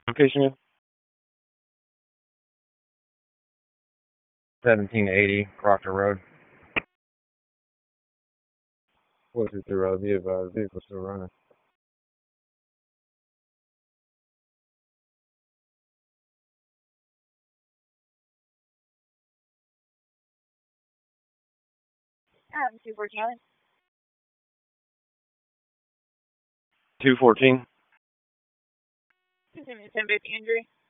Location is 1780 Proctor Road. 423 Road. Be advised, vehicle still running. Um, 214. 214. 1050 injury.